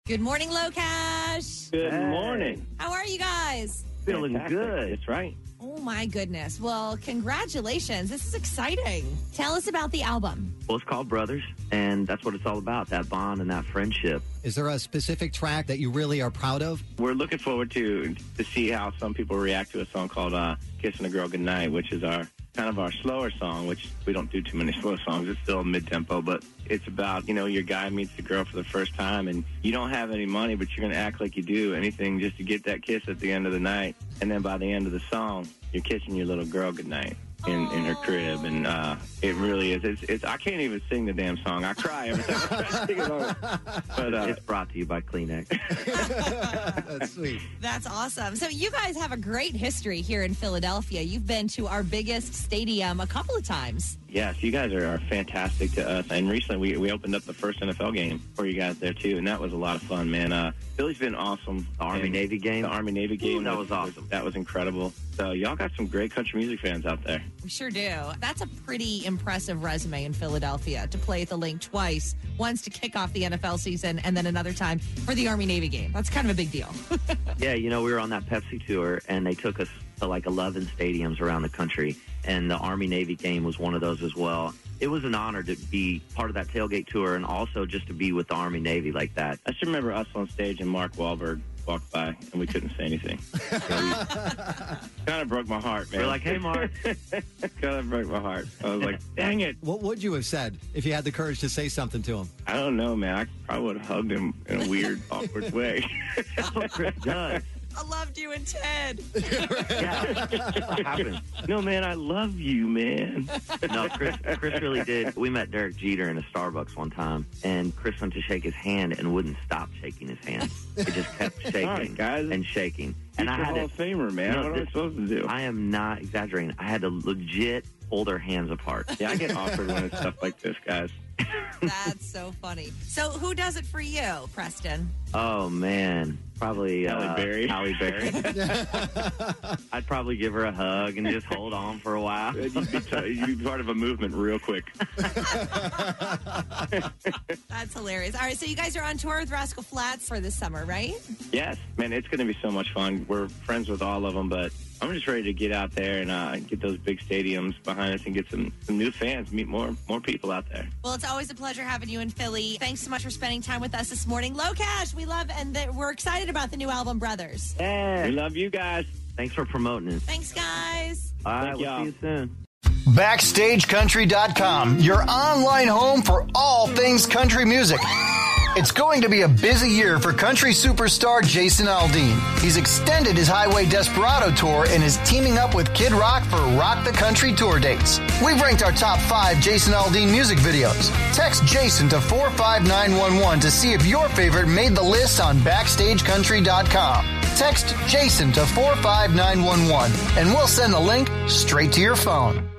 Good morning, Locash. Good morning. How are you guys? Feeling Fantastic. good. That's right. Oh, my goodness. Well, congratulations. This is exciting. Tell us about the album. Well, it's called Brothers, and that's what it's all about, that bond and that friendship. Is there a specific track that you really are proud of? We're looking forward to see how some people react to a song called Kissing a Girl Goodnight, which is our kind of our slower song, which we don't do too many slow songs. It's still mid-tempo, but it's about, your guy meets the girl for the first time, and you don't have any money, but you're going to act like you do anything just to get that kiss at the end of the night. And then by the end of the song, you're kissing your little girl goodnight in her crib, and it really is. It's I can't even sing the damn song. I cry every time I sing it on. But It's brought to you by Kleenex. That's sweet. That's awesome. So you guys have a great history here in Philadelphia. You've been to our biggest stadium a couple of times. yes, you guys are fantastic to us. And recently we opened up the first NFL game for you guys there, too, and that was a lot of fun, man. Philly's been awesome. The Army-Navy game? The Army-Navy game. That was awesome. That was incredible. So y'all got some great country music fans out there. We sure do. That's a pretty impressive resume in Philadelphia to play at the Link twice, once to kick off the NFL season and then another time for the Army-Navy game. That's kind of a big deal. Yeah, we were on that Pepsi tour, and they took us to like 11 stadiums around the country, and the Army-Navy game was one of those as well. It was an honor to be part of that tailgate tour and also just to be with the Army-Navy like that. I just remember us on stage and Mark Wahlberg walked by, and we couldn't say anything. Kind of broke my heart, man. We're like, hey, Mark. Kind of broke my heart. I was like, dang it. What would you have said if you had the courage to say something to him? I don't know, man. I probably would have hugged him in a weird, awkward way. That's what Chris does. I loved you and Ted. Yeah, that's what happens. No, man, I love you, man. No, Chris really did. We met Derek Jeter in a Starbucks one time, and Chris went to shake his hand and wouldn't stop shaking his hand. He just kept shaking All right, guys. and shaking. And I You're had Hall of Famer, man. No, what am I supposed to do? I am not exaggerating. I had to legit pull their hands apart. Yeah, I get awkward when it's stuff like this, guys. That's so funny. So who does it for you, Preston? Oh, man. Probably Halle Berry. Halle Berry. I'd probably give her a hug and just hold on for a while. You'd be part of a movement real quick. That's hilarious. All right, so you guys are on tour with Rascal Flatts for this summer, right? Yes, man, it's going to be so much fun. We're friends with all of them, but I'm just ready to get out there and get those big stadiums behind us and get some new fans, meet more people out there. Well, it's always a pleasure having you in Philly. Thanks so much for spending time with us this morning. Locash, we love and we're excited about the new album, Brothers. Yeah. We love you guys. Thanks for promoting it. Thanks, guys. All right, Thank we'll y'all. see you soon. BackstageCountry.com, your online home for all things country music. It's going to be a busy year for country superstar Jason Aldean. He's extended his Highway Desperado tour and is teaming up with Kid Rock for Rock the Country tour dates. We've ranked our top 5 Jason Aldean music videos. Text Jason to 45911 to see if your favorite made the list on BackstageCountry.com. Text Jason to 45911 and we'll send the link straight to your phone.